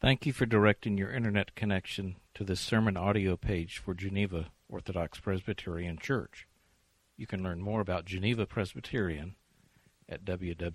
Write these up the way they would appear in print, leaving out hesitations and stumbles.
Thank you for directing your internet connection to this sermon audio page for Geneva Orthodox Presbyterian Church. You can learn more about Geneva Presbyterian at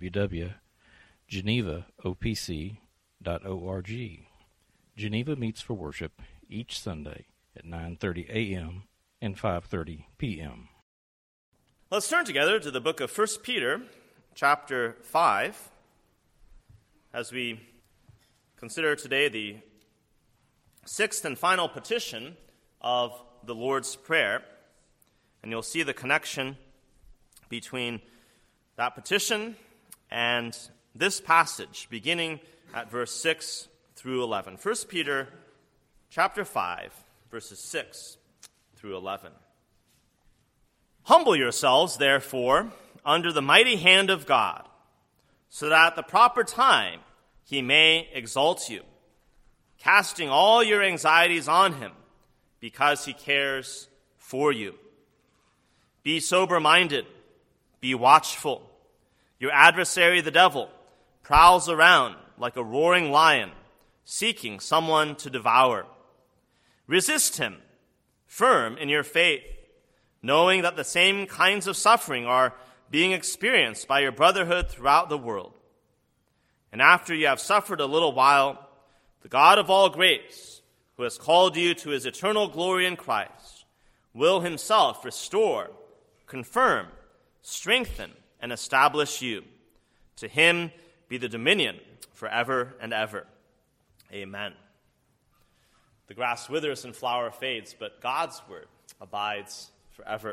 www.genevaopc.org. Geneva meets for worship each Sunday at 9:30 a.m. and 5:30 p.m. Let's turn together to the book of 1 Peter, chapter 5, as we consider today the sixth and final petition of the Lord's Prayer. And you'll see the connection between that petition and this passage, beginning at verse 6 through 11. 1 Peter chapter 5, verses 6 through 11. Humble yourselves, therefore, under the mighty hand of God, so that at the proper time he may exalt you, casting all your anxieties on him, because he cares for you. Be sober-minded, be watchful. Your adversary, the devil, prowls around like a roaring lion, seeking someone to devour. Resist him, firm in your faith, knowing that the same kinds of suffering are being experienced by your brotherhood throughout the world. And after you have suffered a little while, the God of all grace, who has called you to his eternal glory in Christ, will himself restore, confirm, strengthen, and establish you. To him be the dominion forever and ever. Amen. The grass withers and flower fades, but God's word abides forever.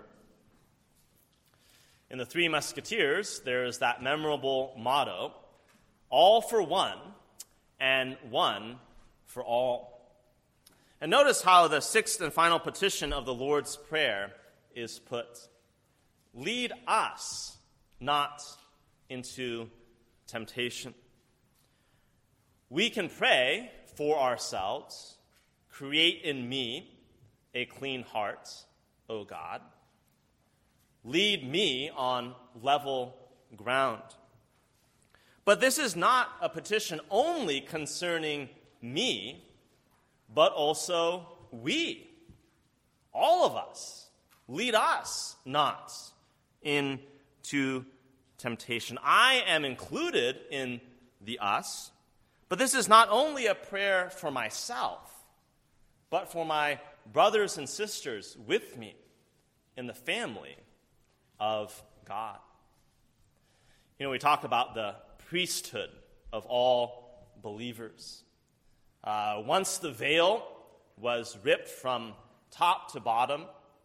In the Three Musketeers, there is that memorable motto, all for one, and one for all. And notice how the sixth and final petition of the Lord's Prayer is put. Lead us not into temptation. We can pray for ourselves, create in me a clean heart, O God. Lead me on level ground. But this is not a petition only concerning me, but also we, all of us. Lead us not into temptation. I am included in the us, but this is not only a prayer for myself, but for my brothers and sisters with me in the family of God. You know, we talk about the priesthood of all believers. Once the veil was ripped from top to bottom,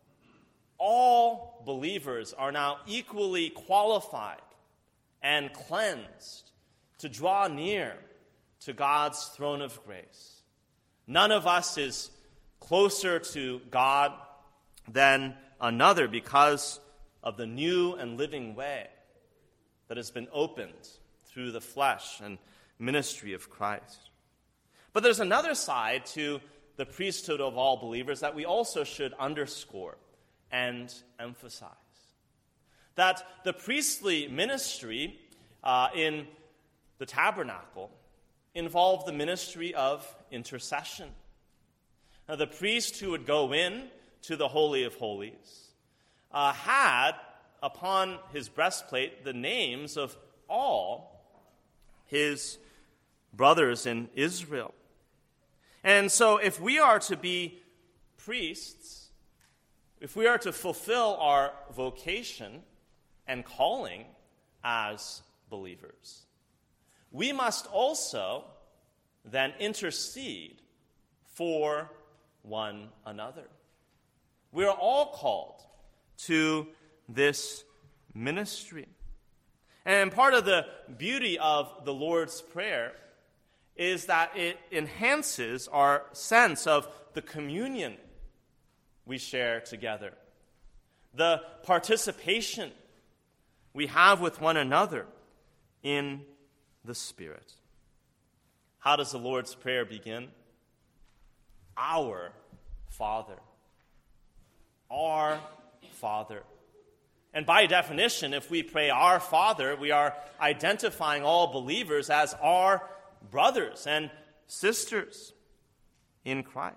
all believers are now equally qualified and cleansed to draw near to God's throne of grace. None of us is closer to God than another because of the new and living way that has been opened through the flesh and ministry of Christ. But there's another side to the priesthood of all believers that we also should underscore and emphasize. That the priestly ministry in the tabernacle involved the ministry of intercession. Now, the priest who would go in to the Holy of Holies had upon his breastplate the names of all his brothers in Israel. And so if we are to be priests, if we are to fulfill our vocation and calling as believers, we must also then intercede for one another. We are all called to this ministry. And part of the beauty of the Lord's Prayer is that it enhances our sense of the communion we share together, the participation we have with one another in the Spirit. How does the Lord's Prayer begin? Our Father. Our Father. And by definition, if we pray our Father, we are identifying all believers as our brothers and sisters in Christ.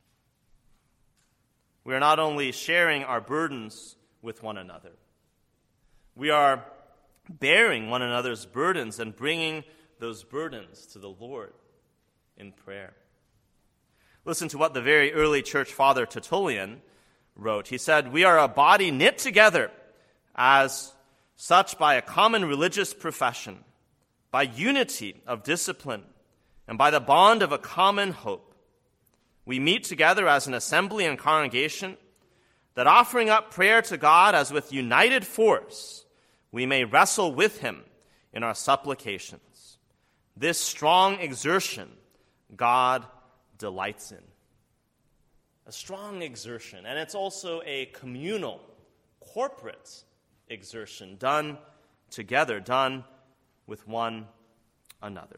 We are not only sharing our burdens with one another, we are bearing one another's burdens and bringing those burdens to the Lord in prayer. Listen to what the very early church father Tertullian wrote. He said, "We are a body knit together as such by a common religious profession, by unity of discipline, and by the bond of a common hope. We meet together as an assembly and congregation, that offering up prayer to God as with united force, we may wrestle with him in our supplications. This strong exertion God delights in." A strong exertion, and it's also a communal, corporate exertion done together, done with one another.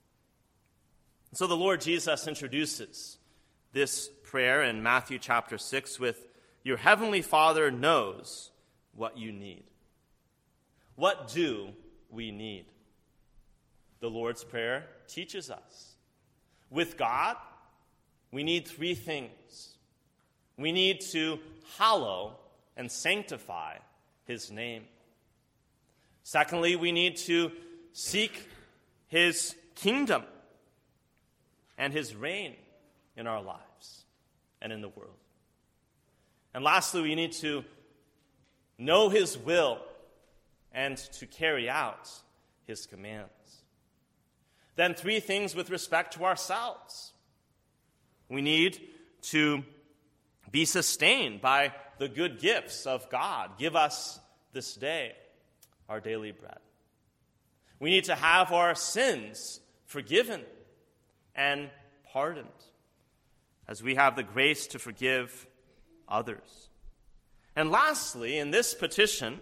And so the Lord Jesus introduces this prayer in Matthew chapter 6 with, "Your heavenly Father knows what you need." What do we need? The Lord's Prayer teaches us. With God, we need three things. We need to hallow and sanctify his name. Secondly, we need to seek his kingdom and his reign in our lives and in the world. And lastly, we need to know his will and to carry out his commands. Then three things with respect to ourselves. We need to be sustained by the good gifts of God. Give us this day our daily bread. We need to have our sins forgiven and pardoned, as we have the grace to forgive others. And lastly, in this petition,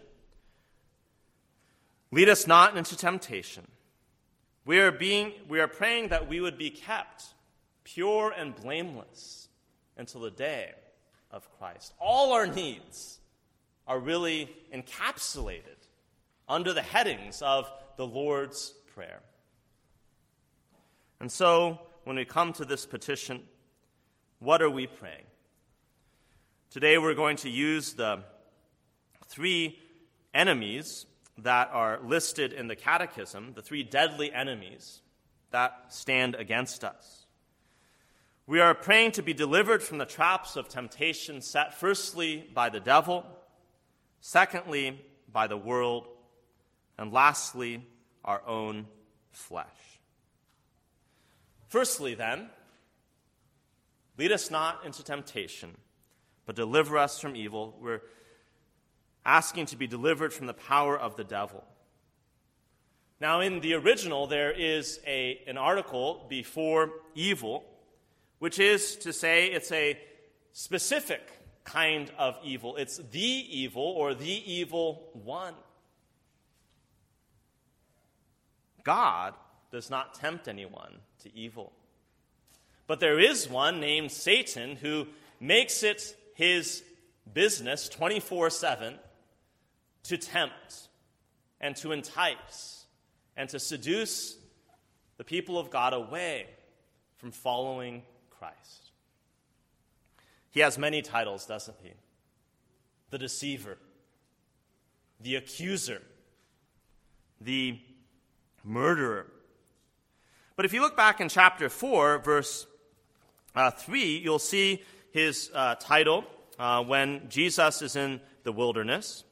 lead us not into temptation. We are praying that we would be kept pure and blameless until the day of Christ. All our needs are really encapsulated under the headings of the Lord's Prayer. And so, when we come to this petition, what are we praying? Today we're going to use the three enemies that are listed in the Catechism, the three deadly enemies that stand against us. We are praying to be delivered from the traps of temptation set firstly by the devil, secondly by the world, and lastly our own flesh. Firstly, then, lead us not into temptation, but deliver us from evil. We're asking to be delivered from the power of the devil. Now, in the original, there is an article before evil, which is to say it's a specific kind of evil. It's the evil or the evil one. God does not tempt anyone to evil. But there is one named Satan who makes it his business 24/7 to tempt and to entice and to seduce the people of God away from following Christ. He has many titles, doesn't he? The deceiver, the accuser, the murderer. But if you look back in chapter 4, verse 3, you'll see his title when Jesus is in the wilderness.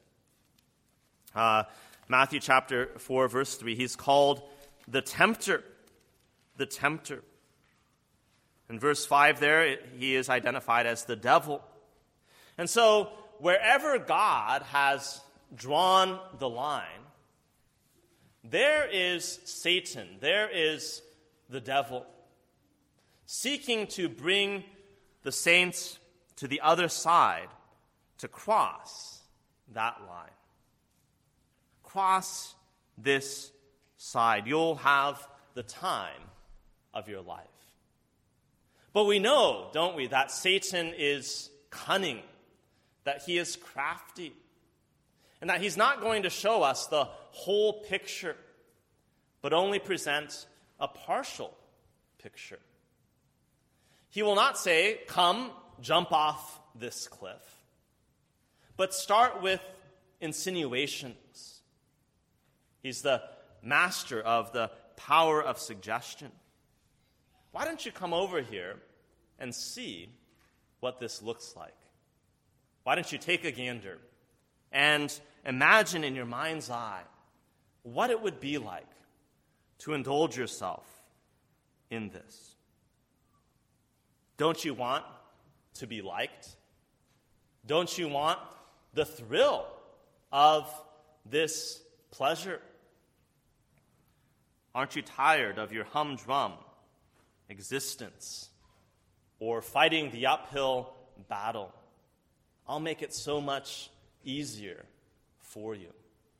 Matthew chapter 4, verse 3, he's called the tempter. The tempter. In verse 5 there, he is identified as the devil. And so, wherever God has drawn the line, there is Satan, there is the devil, seeking to bring the saints to the other side, to cross that line. Cross this side. You'll have the time of your life. But we know, don't we, that Satan is cunning, that he is crafty, and that he's not going to show us the whole picture, but only present a partial picture. He will not say, "Come, jump off this cliff," but start with insinuations. He's the master of the power of suggestion. Why don't you come over here and see what this looks like? Why don't you take a gander and imagine in your mind's eye what it would be like to indulge yourself in this? Don't you want to be liked? Don't you want the thrill of this pleasure? Aren't you tired of your humdrum existence or fighting the uphill battle? I'll make it so much easier for you.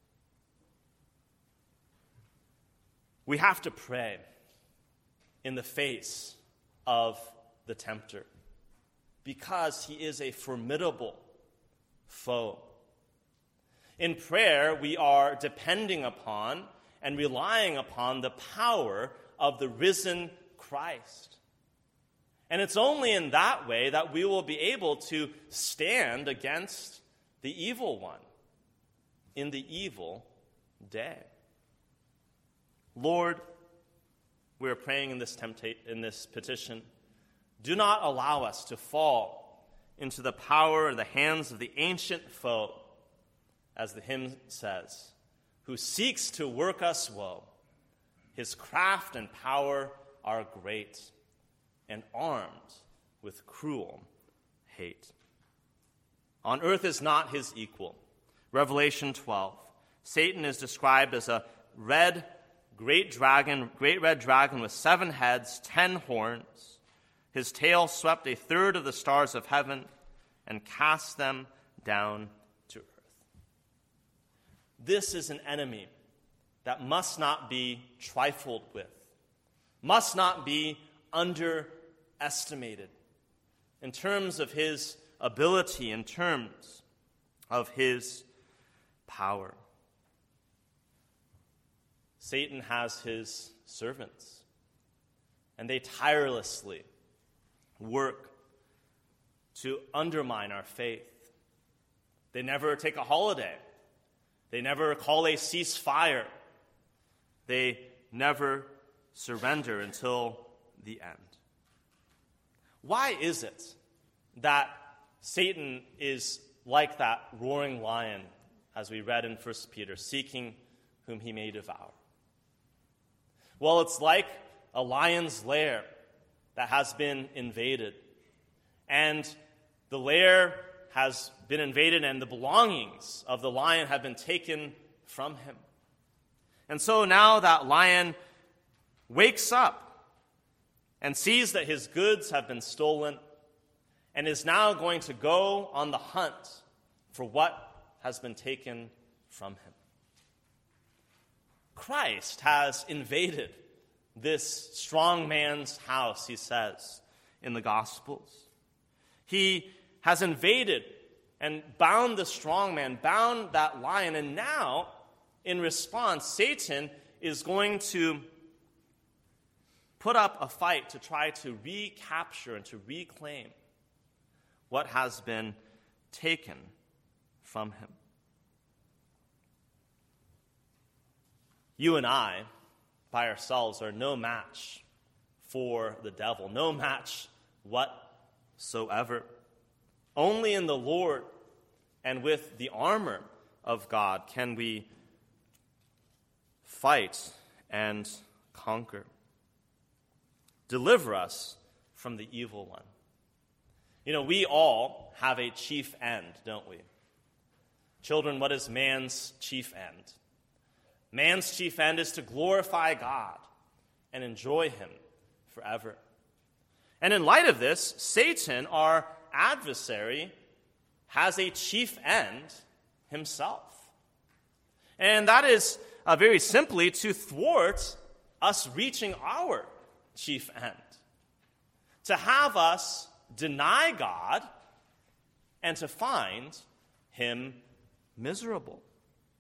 We have to pray in the face of the tempter because he is a formidable foe. In prayer, we are depending upon and relying upon the power of the risen Christ. And it's only in that way that we will be able to stand against the evil one in the evil day. Lord, we are praying in this petition, do not allow us to fall into the power or the hands of the ancient foe, as the hymn says, who seeks to work us woe. His craft and power are great, and armed with cruel hate. On earth is not his equal. Revelation 12. Satan is described as a great red dragon with 7 heads, 10 horns. His tail swept 1/3 of the stars of heaven and cast them down to earth. This is an enemy that must not be trifled with, must not be underestimated in terms of his ability, in terms of his power. Satan has his servants, and they tirelessly work to undermine our faith. They never take a holiday. They never call a ceasefire. They never surrender until the end. Why is it that Satan is like that roaring lion, as we read in 1 Peter, seeking whom he may devour? Well, it's like a lion's lair that has been invaded. And the lair has been invaded, and the belongings of the lion have been taken from him. And so now that lion wakes up and sees that his goods have been stolen and is now going to go on the hunt for what has been taken from him. Christ has invaded this strong man's house, he says in the Gospels. He has invaded and bound the strong man, bound that lion, and now, in response, Satan is going to put up a fight to try to recapture and to reclaim what has been taken from him. You and I, by ourselves, are no match for the devil, no match whatsoever. Only in the Lord and with the armor of God can we fight and conquer. Deliver us from the evil one. You know, we all have a chief end, don't we? Children, what is man's chief end? Man's chief end is to glorify God and enjoy him forever. And in light of this, Satan, our adversary, has a chief end himself. And that is very simply to thwart us reaching our chief end. To have us deny God and to find him miserable.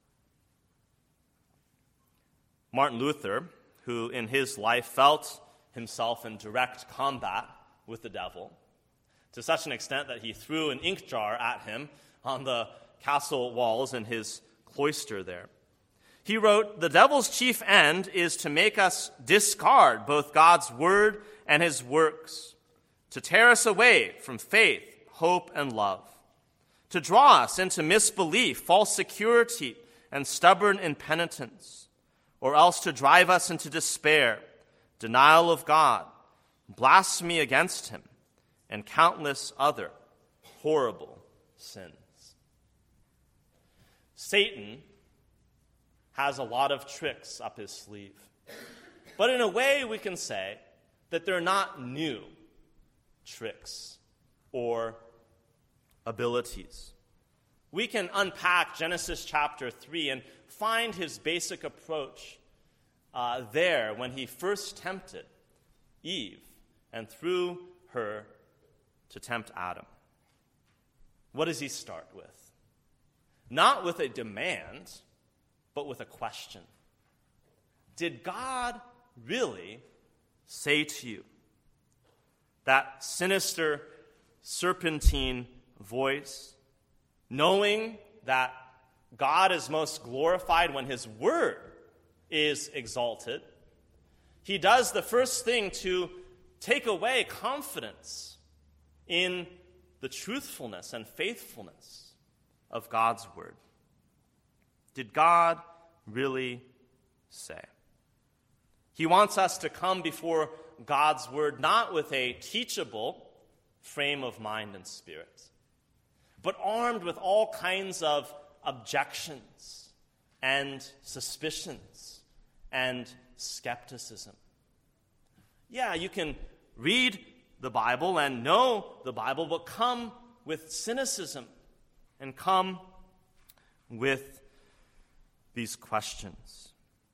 Martin Luther, who in his life felt himself in direct combat with the devil, to such an extent that he threw an ink jar at him on the castle walls in his cloister there. He wrote, "The devil's chief end is to make us discard both God's word and his works, to tear us away from faith, hope, and love, to draw us into misbelief, false security, and stubborn impenitence, or else to drive us into despair, denial of God, blasphemy against him, and countless other horrible sins." Satan has a lot of tricks up his sleeve. But in a way, we can say that they're not new tricks or abilities. We can unpack Genesis chapter 3 and find his basic approach there when he first tempted Eve and threw her to tempt Adam. What does he start with? Not with a demand, but with a question. Did God really say to you? That sinister, serpentine voice, knowing that God is most glorified when his word is exalted, he does the first thing to take away confidence in the truthfulness and faithfulness of God's word. Did God really say? He wants us to come before God's word not with a teachable frame of mind and spirit, but armed with all kinds of objections and suspicions and skepticism. Yeah, you can read the Bible and know the Bible, but come with cynicism and come with these questions.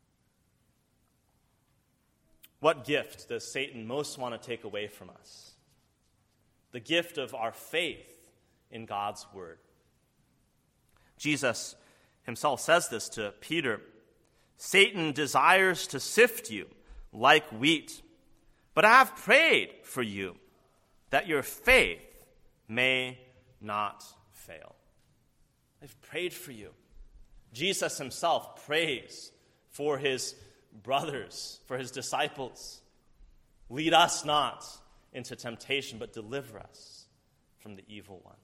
What gift does Satan most want to take away from us? The gift of our faith in God's word. Jesus himself says this to Peter. "Satan desires to sift you like wheat, but I have prayed for you that your faith may not fail." I've prayed for you. Jesus himself prays for his brothers, for his disciples. Lead us not into temptation, but deliver us from the evil one.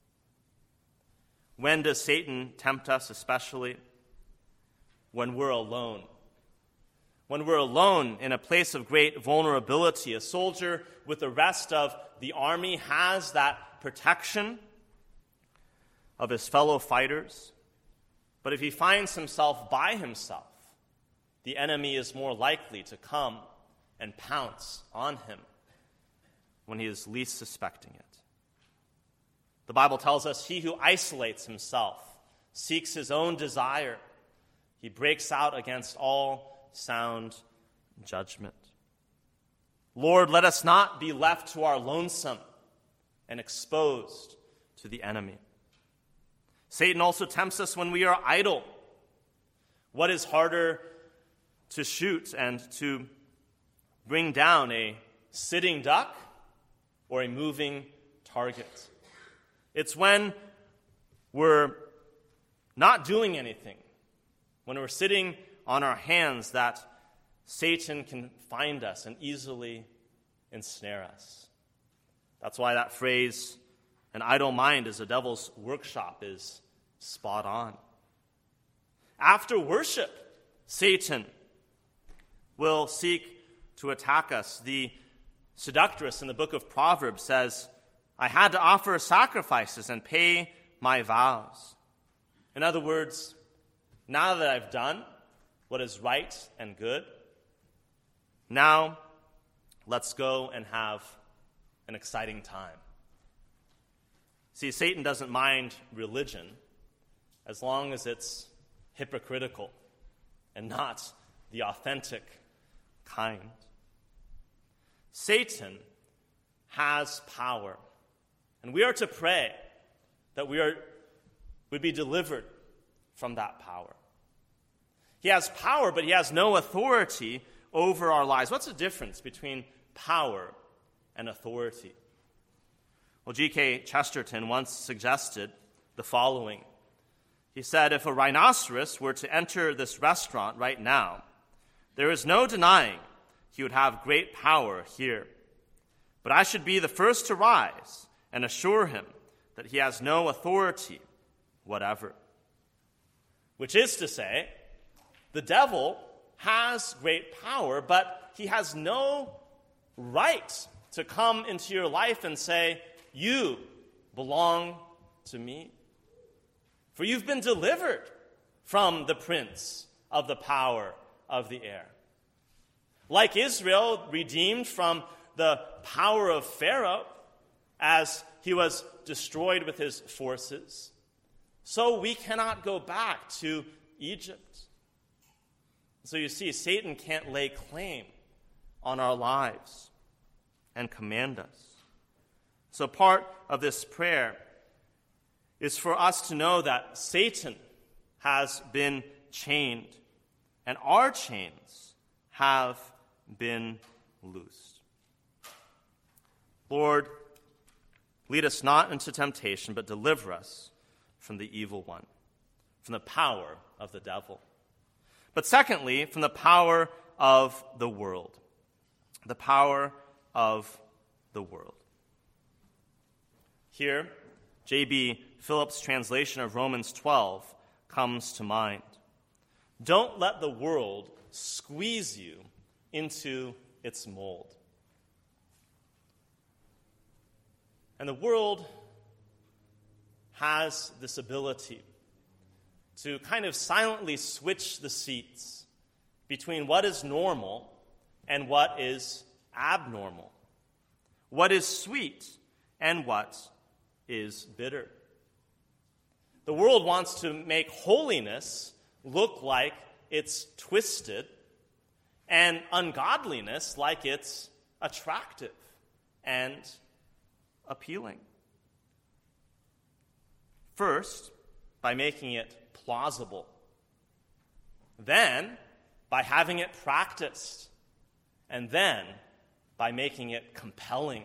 When does Satan tempt us especially? When we're alone. When we're alone in a place of great vulnerability. A soldier with the rest of the army has that protection of his fellow fighters. But if he finds himself by himself, the enemy is more likely to come and pounce on him when he is least suspecting it. The Bible tells us he who isolates himself seeks his own desire. He breaks out against all sound judgment. Lord, let us not be left to our lonesome and exposed to the enemy. Satan also tempts us when we are idle. What is harder to shoot and to bring down, a sitting duck or a moving target? It's when we're not doing anything, when we're sitting on our hands, that Satan can find us and easily ensnare us. That's why that phrase, "an idle mind is a devil's workshop," is spot on. After worship, Satan will seek to attack us. The seductress in the book of Proverbs says, "I had to offer sacrifices and pay my vows." In other words, now that I've done what is right and good, now let's go and have an exciting time. See, Satan doesn't mind religion as long as it's hypocritical and not the authentic kind. Satan has power, and we are to pray that would be delivered from that power. He has power, but he has no authority over our lives. What's the difference between power and authority? Well, G.K. Chesterton once suggested the following. He said, if a rhinoceros were to enter this restaurant right now, there is no denying he would have great power here. But I should be the first to rise and assure him that he has no authority whatever. Which is to say, the devil has great power, but he has no right to come into your life and say, you belong to me. For you've been delivered from the prince of the power of the air. Like Israel, redeemed from the power of Pharaoh as he was destroyed with his forces, so we cannot go back to Egypt. So you see, Satan can't lay claim on our lives and command us. So part of this prayer is for us to know that Satan has been chained and our chains have been loosed. Lord, lead us not into temptation, but deliver us from the evil one, from the power of the devil. But secondly, from the power of the world. The power of the world. Here, J.B. Phillips' translation of Romans 12 comes to mind. Don't let the world squeeze you into its mold. And the world has this ability to kind of silently switch the seats between what is normal and what is abnormal, what is sweet and what is bitter. The world wants to make holiness look like it's twisted and ungodliness like it's attractive and appealing. First, by making it plausible. Then, by having it practiced. And then, by making it compelling.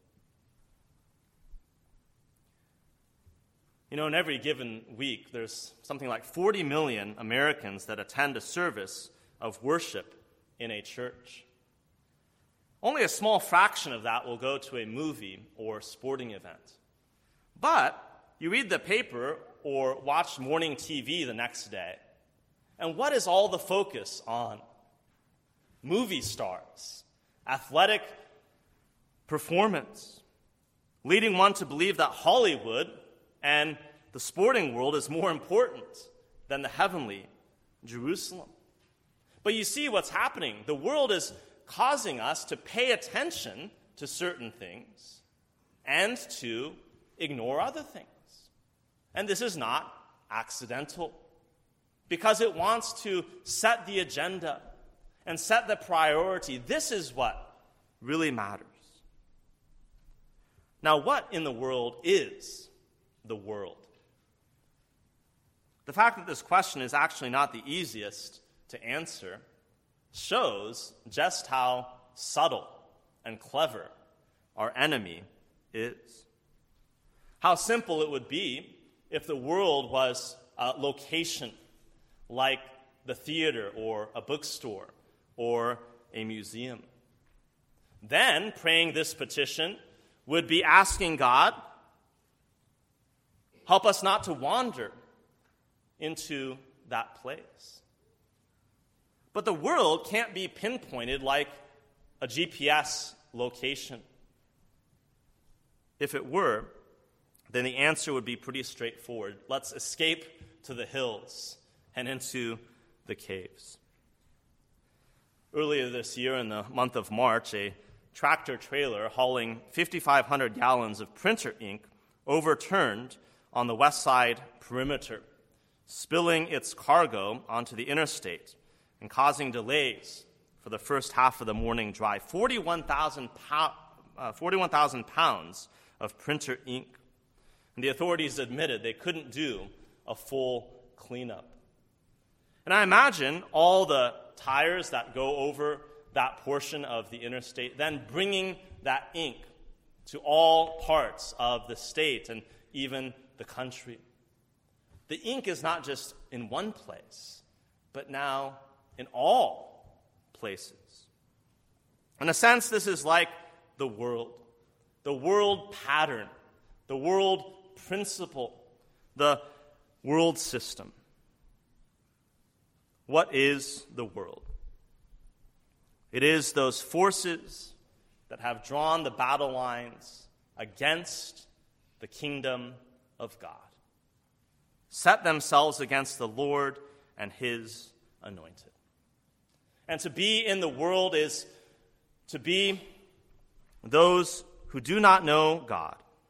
You know, in every given week, there's something like 40 million Americans that attend a service of worship in a church. Only a small fraction of that will go to a movie or sporting event. But you read the paper or watch morning TV the next day, and what is all the focus on? Movie stars, athletic performance, leading one to believe that Hollywood and the sporting world is more important than the heavenly Jerusalem. But you see what's happening. The world is causing us to pay attention to certain things and to ignore other things. And this is not accidental, because it wants to set the agenda and set the priority. This is what really matters. Now, what in the world is the world? The fact that this question is actually not the easiest to answer shows just how subtle and clever our enemy is. How simple it would be if the world was a location like the theater or a bookstore or a museum. Then praying this petition would be asking God, help us not to wander into that place. But the world can't be pinpointed like a GPS location. If it were, then the answer would be pretty straightforward. Let's escape to the hills and into the caves. Earlier this year, in the month of March, a tractor trailer hauling 5,500 gallons of printer ink overturned on the west side perimeter, spilling its cargo onto the interstate and causing delays for the first half of the morning drive. 41,000 pounds of printer ink. And the authorities admitted they couldn't do a full cleanup. And I imagine all the tires that go over that portion of the interstate, then bringing that ink to all parts of the state and even the country. The ink is not just in one place, but now in all places. In a sense, this is like the world pattern, the world principle, the world system. What is the world? It is those forces that have drawn the battle lines against the kingdom of God, set themselves against the Lord and his anointed. And to be in the world is to be those who do not know God.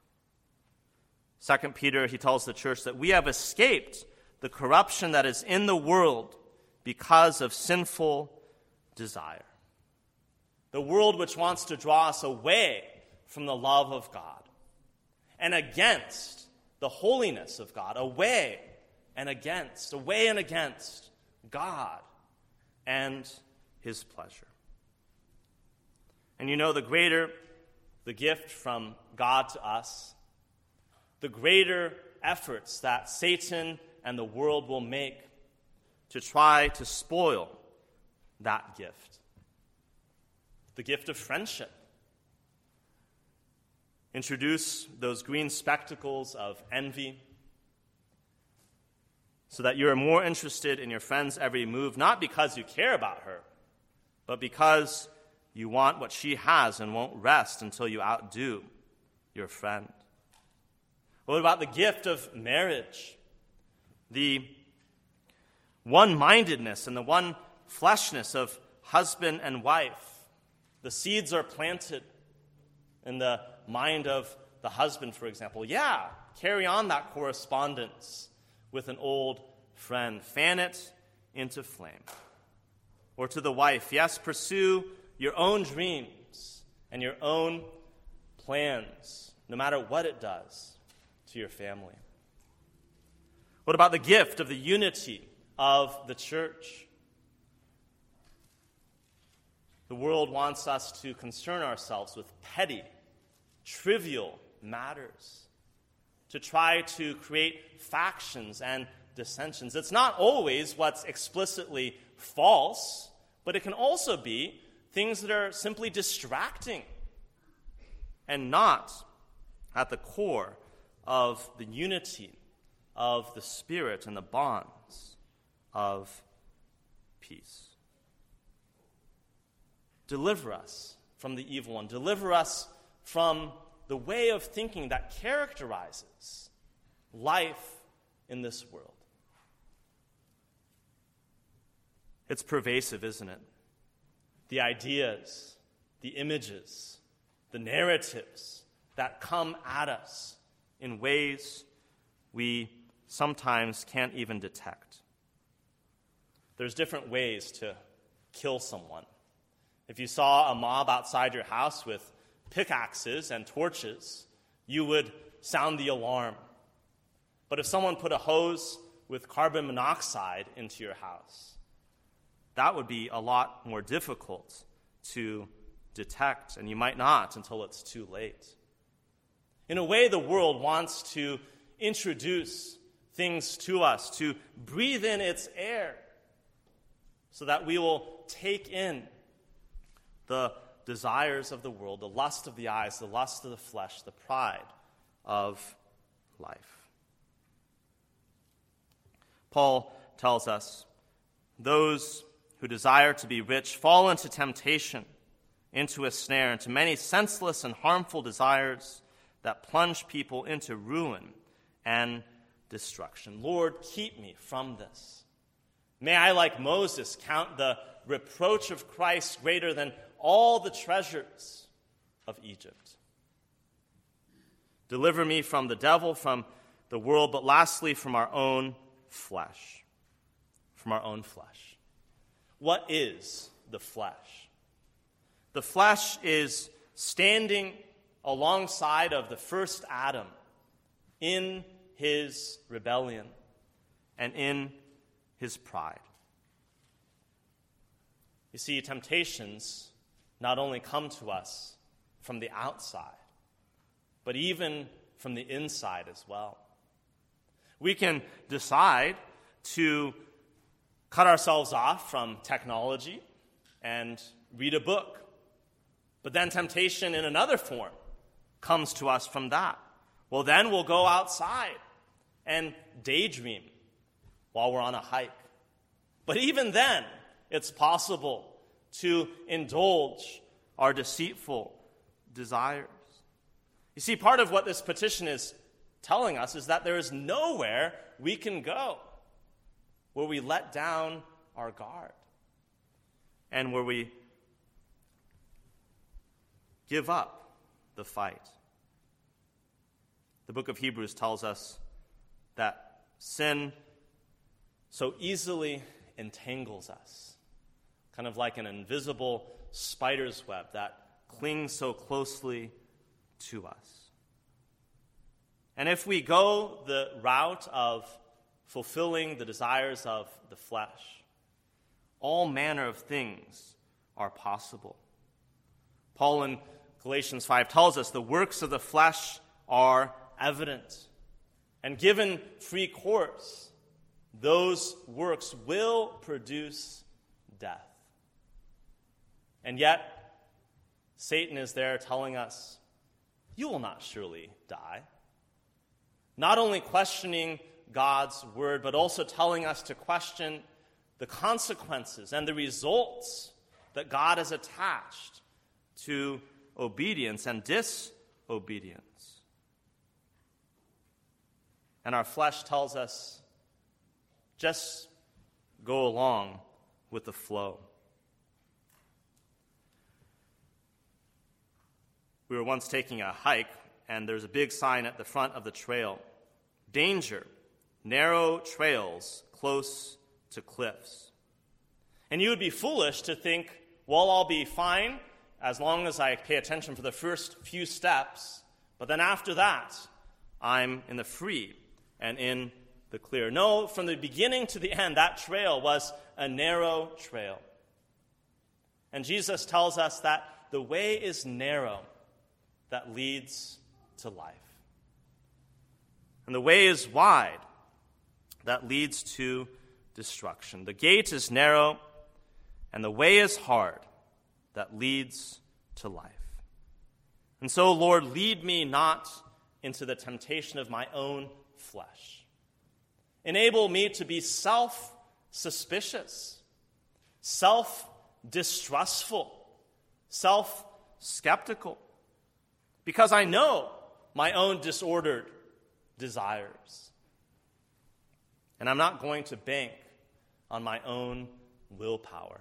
2 Peter, he tells the church that we have escaped the corruption that is in the world because of sinful desire. The world which wants to draw us away from the love of God and against the holiness of God, away and against God and his pleasure. And you know, the greater the gift from God to us, the greater efforts that Satan and the world will make to try to spoil that gift. The gift of friendship. Introduce those green spectacles of envy so that you are more interested in your friend's every move, not because you care about her, but because you want what she has and won't rest until you outdo your friend. What about the gift of marriage? The one-mindedness and the one-fleshness of husband and wife. The seeds are planted in the mind of the husband, for example. Yeah, carry on that correspondence with an old friend. Fan it into flame. Or to the wife, yes, pursue your own dreams and your own plans, no matter what it does to your family. What about the gift of the unity of the church? The world wants us to concern ourselves with petty, trivial matters, to try to create factions and dissensions. It's not always what's explicitly false, but it can also be things that are simply distracting and not at the core of the unity of the Spirit and the bonds of peace. Deliver us from the evil one. Deliver us from the way of thinking that characterizes life in this world. It's pervasive, isn't it? The ideas, the images, the narratives that come at us in ways we sometimes can't even detect. There's different ways to kill someone. If you saw a mob outside your house with pickaxes and torches, you would sound the alarm. But if someone put a hose with carbon monoxide into your house, that would be a lot more difficult to detect, and you might not until it's too late. In a way, the world wants to introduce things to us, to breathe in its air, so that we will take in the desires of the world, the lust of the eyes, the lust of the flesh, the pride of life. Paul tells us, those who desire to be rich fall into temptation, into a snare, into many senseless and harmful desires that plunge people into ruin and destruction. Lord, keep me from this. May I, like Moses, count the reproach of Christ greater than all the treasures of Egypt. Deliver me from the devil, from the world, but lastly, from our own flesh. From our own flesh. What is the flesh? The flesh is standing alongside of the first Adam in his rebellion and in his pride. You see, temptations not only come to us from the outside, but even from the inside as well. We can decide to cut ourselves off from technology and read a book. But then temptation in another form comes to us from that. Well, then we'll go outside and daydream while we're on a hike. But even then, it's possible to indulge our deceitful desires. You see, part of what this petition is telling us is that there is nowhere we can go where we let down our guard and where we give up the fight. The book of Hebrews tells us that sin so easily entangles us, kind of like an invisible spider's web that clings so closely to us. And if we go the route of fulfilling the desires of the flesh, all manner of things are possible. Paul in Galatians 5 tells us the works of the flesh are evident. And given free course, those works will produce death. And yet, Satan is there telling us, you will not surely die. Not only questioning God's word, but also telling us to question the consequences and the results that God has attached to obedience and disobedience. And our flesh tells us, just go along with the flow. We were once taking a hike, and there's a big sign at the front of the trail. Danger, narrow trails close to cliffs. And you would be foolish to think, well, I'll be fine as long as I pay attention for the first few steps, but then after that, I'm in the free and in the clear. No, from the beginning to the end, that trail was a narrow trail. And Jesus tells us that the way is narrow that leads to life. And the way is wide that leads to destruction. The gate is narrow, and the way is hard that leads to life. And so, Lord, lead me not into the temptation of my own flesh. Enable me to be self-suspicious, self-distrustful, self-skeptical, because I know my own disordered desires. And I'm not going to bank on my own willpower.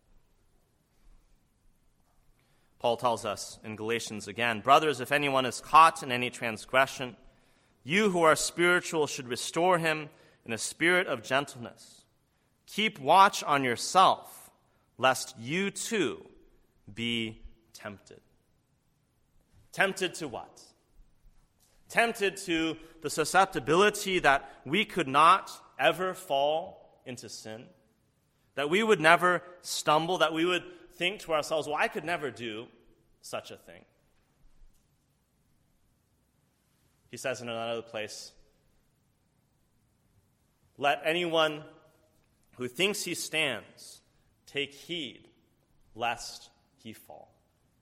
Paul tells us in Galatians again, brothers, if anyone is caught in any transgression, you who are spiritual should restore him in a spirit of gentleness. Keep watch on yourself, lest you too be tempted. Tempted to what? Tempted to the susceptibility that we could not ever fall into sin, that we would never stumble, that we would think to ourselves, well, I could never do such a thing. He says in another place, let anyone who thinks he stands take heed lest he fall.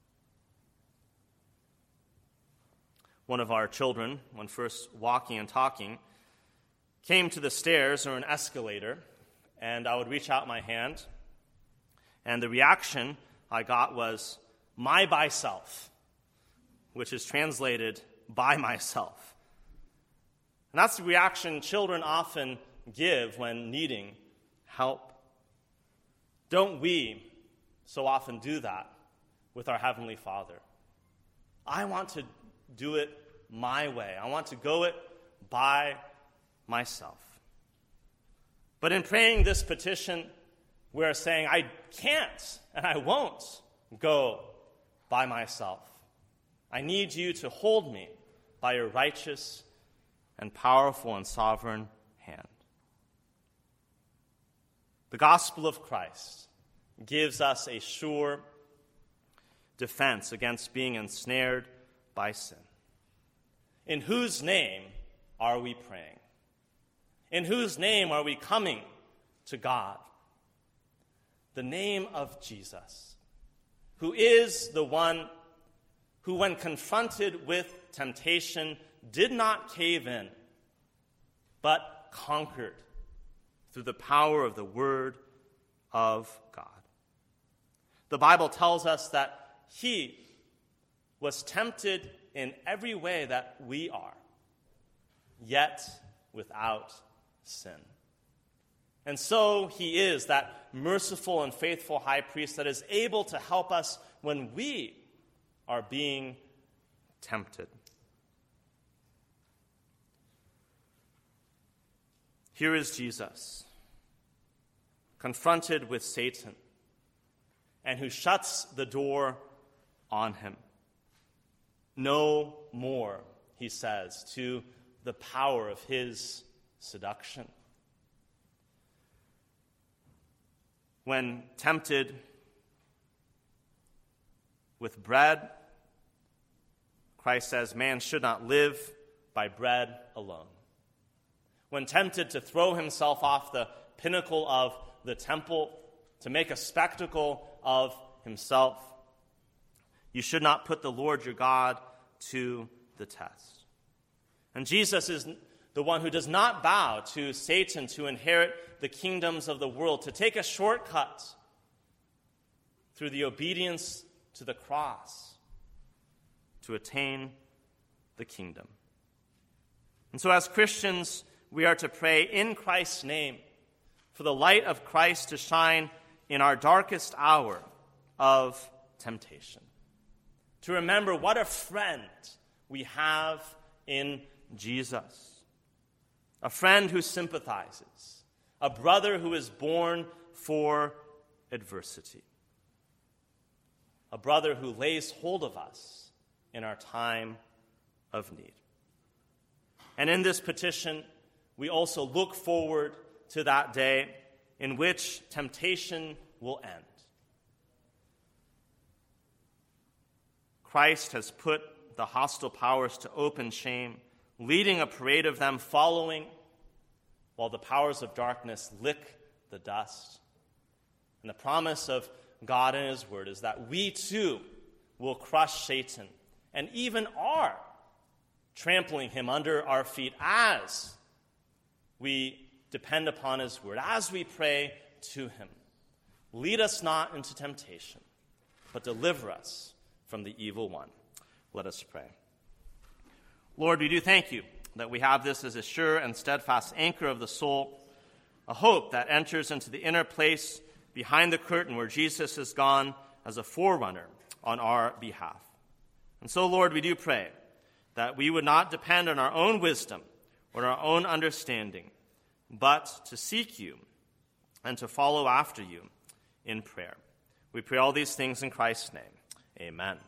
One of our children, when first walking and talking, came to the stairs or an escalator, and I would reach out my hand, and the reaction I got was, my myself, which is translated, by myself. And that's the reaction children often give when needing help. Don't we so often do that with our Heavenly Father? I want to do it my way. I want to go it by myself. But in praying this petition, we're saying, I can't and I won't go by myself. I need you to hold me by your righteous and powerful and sovereign hand. The gospel of Christ gives us a sure defense against being ensnared by sin. In whose name are we praying? In whose name are we coming to God? The name of Jesus, who is the one who, when confronted with temptation, did not cave in, but conquered through the power of the Word of God. The Bible tells us that he was tempted in every way that we are, yet without sin. And so he is that merciful and faithful high priest that is able to help us when we are being tempted. Here is Jesus, confronted with Satan, and who shuts the door on him. No more, he says, to the power of his seduction. When tempted with bread, Christ says, man should not live by bread alone. When tempted to throw himself off the pinnacle of the temple to make a spectacle of himself, you should not put the Lord your God to the test. And Jesus is the one who does not bow to Satan to inherit the kingdoms of the world, to take a shortcut through the obedience to the cross to attain the kingdom. And so as Christians, we are to pray in Christ's name for the light of Christ to shine in our darkest hour of temptation. To remember what a friend we have in Jesus. A friend who sympathizes. A brother who is born for adversity. A brother who lays hold of us in our time of need. And in this petition, we also look forward to that day in which temptation will end. Christ has put the hostile powers to open shame, leading a parade of them following, while the powers of darkness lick the dust. And the promise of God in his word is that we too will crush Satan, and even are trampling him under our feet as we depend upon his word, as we pray to him. Lead us not into temptation, but deliver us from the evil one. Let us pray. Lord, we do thank you that we have this as a sure and steadfast anchor of the soul, a hope that enters into the inner place behind the curtain where Jesus has gone as a forerunner on our behalf. And so, Lord, we do pray that we would not depend on our own wisdom or our own understanding, but to seek you and to follow after you in prayer. We pray all these things in Christ's name. Amen.